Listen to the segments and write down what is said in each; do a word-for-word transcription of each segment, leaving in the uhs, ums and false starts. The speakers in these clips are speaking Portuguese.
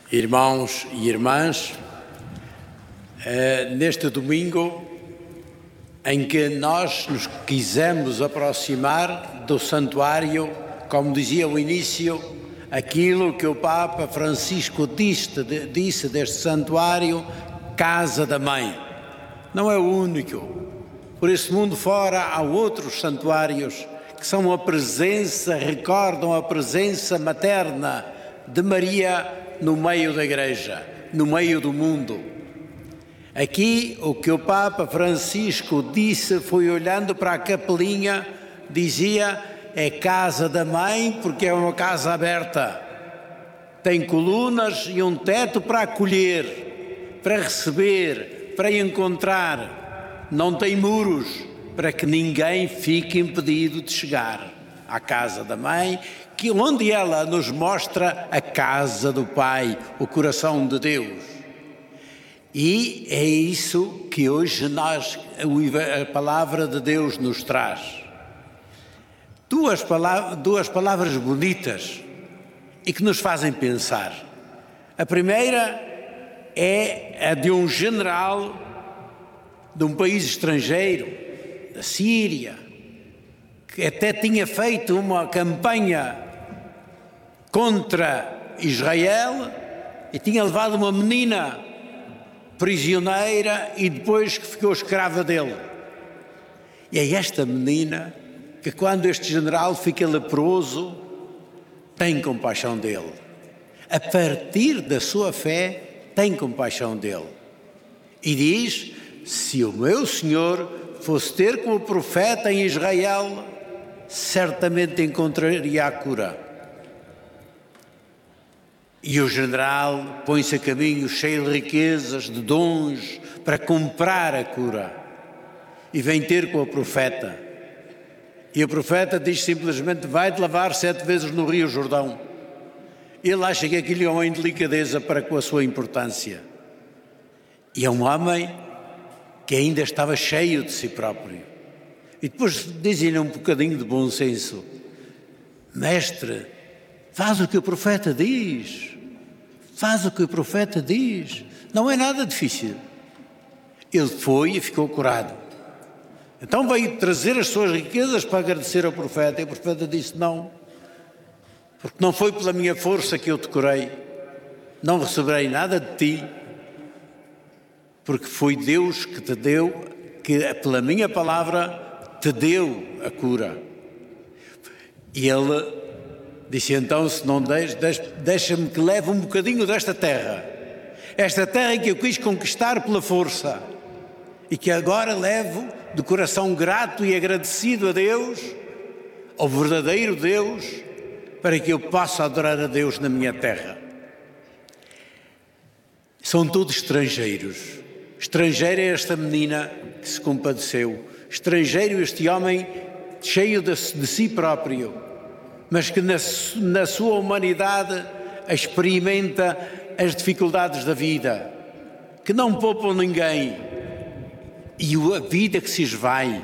Irmãos e irmãs, neste domingo em que nós nos quisemos aproximar do santuário, como dizia o início, aquilo que o Papa Francisco disse, disse deste santuário, casa da mãe. Não é o único. Por esse mundo fora há outros santuários que são a presença, recordam a presença materna de Maria no meio da Igreja, no meio do mundo. Aqui o que o Papa Francisco disse foi, olhando para a capelinha, dizia: é casa da mãe porque é uma casa aberta. Tem colunas e um teto para acolher, para receber, para encontrar. Não tem muros para que ninguém fique impedido de chegar à casa da mãe, que onde ela nos mostra a casa do Pai, o coração de Deus. E é isso que hoje nós, a palavra de Deus nos traz. Duas palavras, duas palavras bonitas e que nos fazem pensar. A primeira é a de um general de um país estrangeiro, da Síria, que até tinha feito uma campanha contra Israel e tinha levado uma menina prisioneira e depois que ficou escrava dele. E é esta menina que, quando este general fica leproso, tem compaixão dele. A partir da sua fé, tem compaixão dele. E diz: se o meu Senhor fosse ter com o profeta em Israel, certamente encontraria a cura. E o general põe-se a caminho cheio de riquezas, de dons, para comprar a cura. E vem ter com o profeta. E o profeta diz simplesmente: vai-te lavar sete vezes no Rio Jordão. Ele acha que aquilo é uma indelicadeza para com a sua importância. E é um homem que ainda estava cheio de si próprio. E depois dizem-lhe um bocadinho de bom senso: mestre, faz o que o profeta diz. Faz o que o profeta diz. Não é nada difícil. Ele foi e ficou curado. Então veio trazer as suas riquezas para agradecer ao profeta. E o profeta disse: não, porque não foi pela minha força que eu te curei. Não receberei nada de ti, porque foi Deus que te deu, que pela minha palavra te deu a cura. E ele disse: então, se não deixas, deixa-me que leve um bocadinho desta terra, esta terra que eu quis conquistar pela força, e que agora levo de coração grato e agradecido a Deus, ao verdadeiro Deus, para que eu possa adorar a Deus na minha terra. São todos estrangeiros. Estrangeira é esta menina que se compadeceu, estrangeiro este homem cheio de, de si próprio, mas que na, na sua humanidade experimenta as dificuldades da vida, que não poupam ninguém, e a vida que se esvai,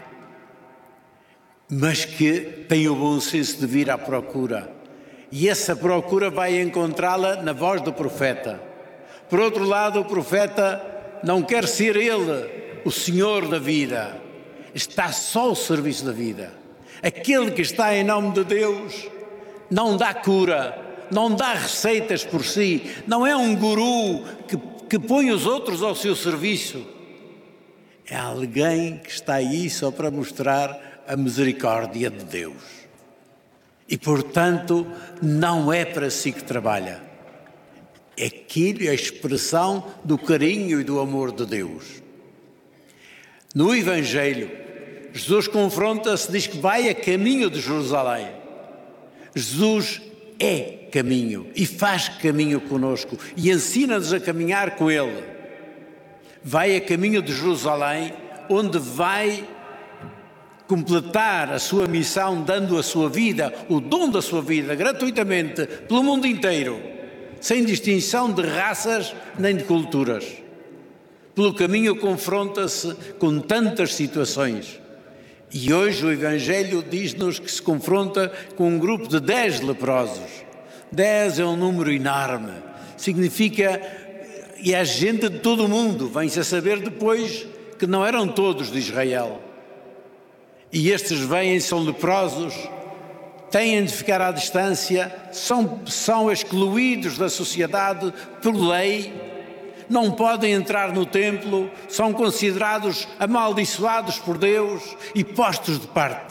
mas que tem o bom senso de vir à procura. E essa procura vai encontrá-la na voz do profeta. Por outro lado, o profeta não quer ser ele o senhor da vida, está só ao serviço da vida. Aquele que está em nome de Deus não dá cura, não dá receitas por si, não é um guru que, que põe os outros ao seu serviço. É alguém que está aí só para mostrar a misericórdia de Deus. E, portanto, não é para si que trabalha. Aquilo é a expressão do carinho e do amor de Deus. No Evangelho, Jesus confronta-se, diz que vai a caminho de Jerusalém. Jesus é caminho e faz caminho conosco e ensina-nos a caminhar com Ele. Vai a caminho de Jerusalém, onde vai completar a sua missão, dando a sua vida, o dom da sua vida, gratuitamente, pelo mundo inteiro, sem distinção de raças nem de culturas. Pelo caminho confronta-se com tantas situações. E hoje o Evangelho diz-nos que se confronta com um grupo de dez leprosos. Dez é um número enorme. significa, e é gente de todo o mundo, vem-se a saber depois que não eram todos de Israel. E estes vêm, são leprosos, têm de ficar à distância, são, são excluídos da sociedade por lei, não podem entrar no templo, são considerados amaldiçoados por Deus e postos de parte.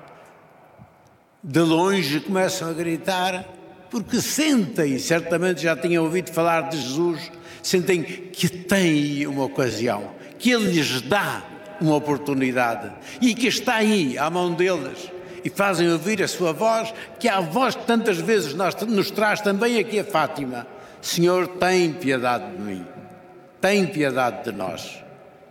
De longe começam a gritar, porque sentem, certamente já tinham ouvido falar de Jesus, sentem que têm uma ocasião, que Ele lhes dá uma oportunidade e que está aí à mão deles, e fazem ouvir a sua voz, que é a voz que tantas vezes nós, nos traz também aqui a Fátima: Senhor, tem piedade de mim, tem piedade de nós.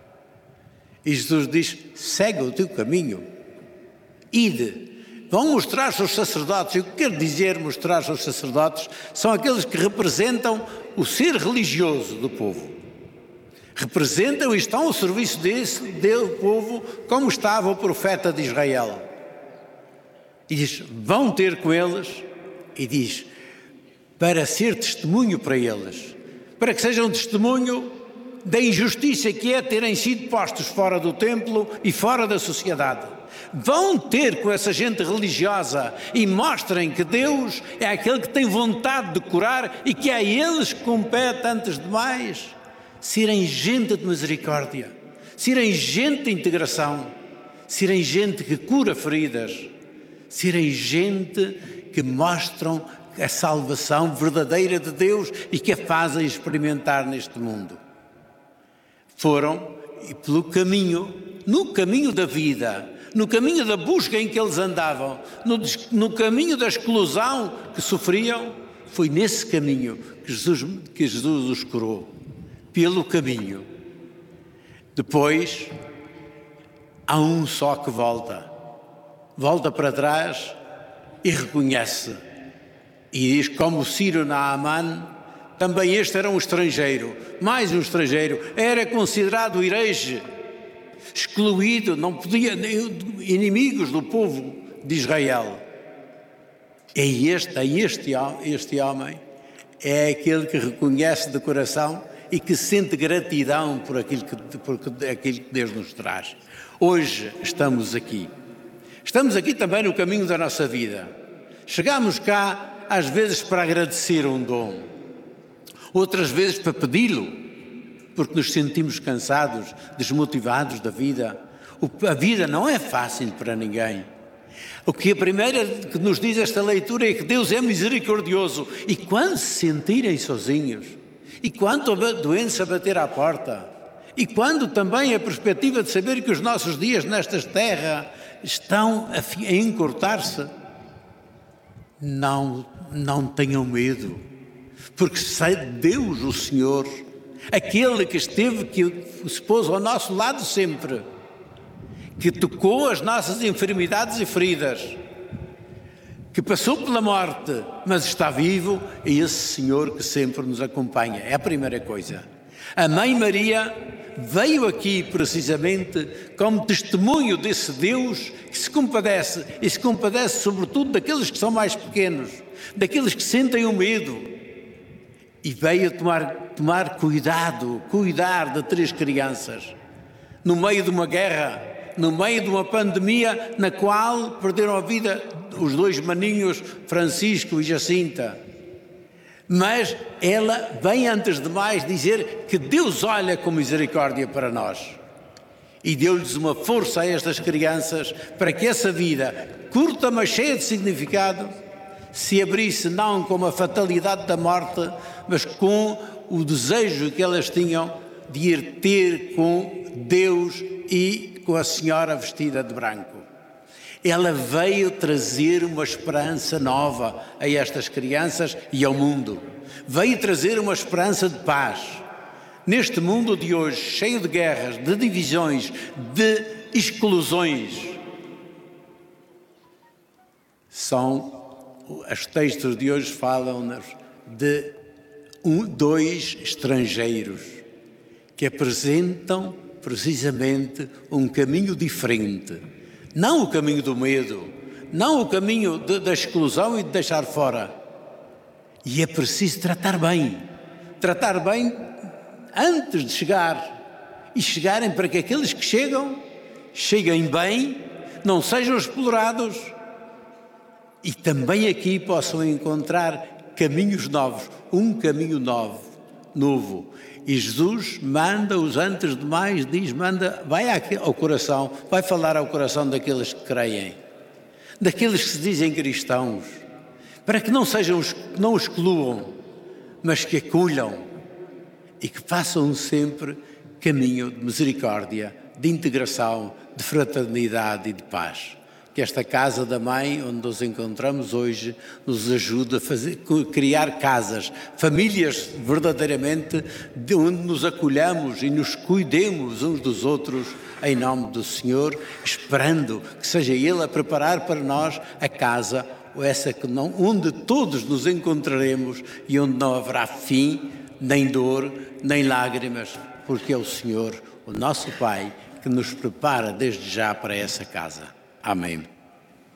E Jesus diz: segue o teu caminho, ide. Vão mostrar aos sacerdotes. E o que quer dizer mostrar aos sacerdotes? São aqueles que representam o ser religioso do povo. Representam e estão ao serviço desse do povo, como estava o profeta de Israel. E diz: vão ter com eles, e diz, para ser testemunho para eles, para que sejam testemunho da injustiça que é terem sido postos fora do templo e fora da sociedade. Vão ter com essa gente religiosa e mostrem que Deus é aquele que tem vontade de curar e que a eles compete, antes de mais, serem gente de misericórdia, serem gente de integração, serem gente que cura feridas, serem gente que mostram a salvação verdadeira de Deus e que a fazem experimentar neste mundo. Foram, e pelo caminho, no caminho da vida, no caminho da busca em que eles andavam, no, no caminho da exclusão que sofriam, foi nesse caminho que Jesus, que Jesus os curou, pelo caminho. Depois, há um só que volta, volta para trás e reconhece, e diz, como Ciro Naamã, também este era um estrangeiro, mais um estrangeiro, era considerado herege, excluído, não podia, inimigos do povo de Israel. É este, é este, este homem, é aquele que reconhece de coração e que sente gratidão por aquilo que, por aquilo que Deus nos traz. Hoje estamos aqui. Estamos aqui também no caminho da nossa vida. Chegamos cá, às vezes, para agradecer um dom, outras vezes para pedi-lo, porque nos sentimos cansados, desmotivados da vida. A vida não é fácil para ninguém. O que a primeira que nos diz esta leitura é que Deus é misericordioso. E quando se sentirem sozinhos, e quando a doença bater à porta, e quando também a perspectiva de saber que os nossos dias nesta terra estão a encurtar-se, não, não tenham medo, porque Deus, o Senhor, aquele que esteve, que se pôs ao nosso lado sempre, que tocou as nossas enfermidades e feridas, que passou pela morte, mas está vivo, é esse Senhor que sempre nos acompanha. É a primeira coisa. A Mãe Maria veio aqui precisamente como testemunho desse Deus que se compadece, e se compadece sobretudo daqueles que são mais pequenos, daqueles que sentem o medo, e veio tomar, tomar cuidado, cuidar de três crianças, no meio de uma guerra, no meio de uma pandemia na qual perderam a vida os dois maninhos, Francisco e Jacinta. Mas ela vem, antes de mais, dizer que Deus olha com misericórdia para nós e deu-lhes uma força a estas crianças para que essa vida, curta mas cheia de significado, se abrisse não com a fatalidade da morte, mas com o desejo que elas tinham de ir ter com Deus e com a Senhora vestida de branco. Ela veio trazer uma esperança nova a estas crianças e ao mundo. Veio trazer uma esperança de paz. Neste mundo de hoje, cheio de guerras, de divisões, de exclusões, são, os textos de hoje falam-nos de um, dois estrangeiros que apresentam precisamente um caminho diferente. Não o caminho do medo, não o caminho de, da exclusão e de deixar fora. E é preciso tratar bem, tratar bem antes de chegar e chegarem para que aqueles que chegam, cheguem bem, não sejam explorados e também aqui possam encontrar caminhos novos, um caminho novo, novo. E Jesus manda-os antes de mais, diz, manda, vai ao coração, vai falar ao coração daqueles que creem, daqueles que se dizem cristãos, para que não sejam, não excluam, mas que acolham e que façam sempre caminho de misericórdia, de integração, de fraternidade e de paz. Que esta casa da Mãe, onde nos encontramos hoje, nos ajude a fazer, criar casas, famílias verdadeiramente, de onde nos acolhamos e nos cuidemos uns dos outros, em nome do Senhor, esperando que seja Ele a preparar para nós a casa, essa que não, onde todos nos encontraremos e onde não haverá fim, nem dor, nem lágrimas, porque é o Senhor, o nosso Pai, que nos prepara desde já para essa casa. Amém.